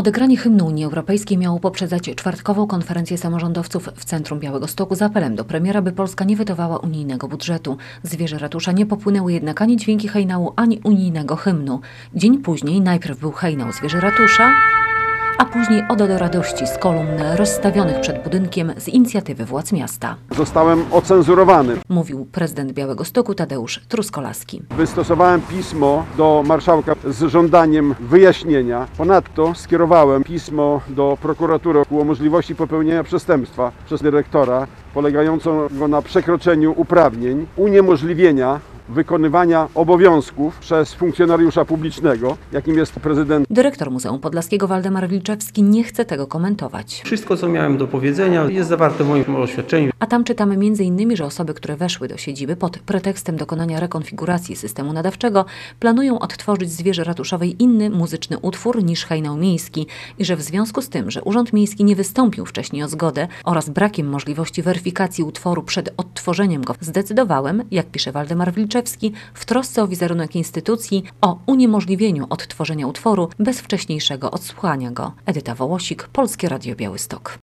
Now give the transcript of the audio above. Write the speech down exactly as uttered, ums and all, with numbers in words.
Odegranie hymnu Unii Europejskiej miało poprzedzać czwartkową konferencję samorządowców w centrum Białegostoku z apelem do premiera, by Polska nie wetowała unijnego budżetu. Z wieży ratusza nie popłynęły jednak ani dźwięki hejnału, ani unijnego hymnu. Dzień później najpierw był hejnał z wieży ratusza, a później Oda do radości z kolumn rozstawionych przed budynkiem z inicjatywy władz miasta. Zostałem ocenzurowany. Mówił prezydent Białegostoku Tadeusz Truskolaski. Wystosowałem pismo do marszałka z żądaniem wyjaśnienia. Ponadto skierowałem pismo do prokuratury o możliwości popełnienia przestępstwa przez dyrektora polegającego na przekroczeniu uprawnień, uniemożliwienia wykonywania obowiązków przez funkcjonariusza publicznego, jakim jest prezydent. Dyrektor Muzeum Podlaskiego Waldemar Wilczewski nie chce tego komentować. Wszystko, co miałem do powiedzenia, jest zawarte w moim oświadczeniu. A tam czytamy między innymi, że osoby, które weszły do siedziby pod pretekstem dokonania rekonfiguracji systemu nadawczego, planują odtworzyć z wieży ratuszowej inny muzyczny utwór niż hejnał miejski i że w związku z tym, że Urząd Miejski nie wystąpił wcześniej o zgodę oraz brakiem możliwości weryfikacji utworu przed odtworzeniem go, zdecydowałem, jak pisze Waldemar Wilczewski, w trosce o wizerunek instytucji, o uniemożliwieniu odtworzenia utworu bez wcześniejszego odsłuchania go. Edyta Wołosik, Polskie Radio Białystok.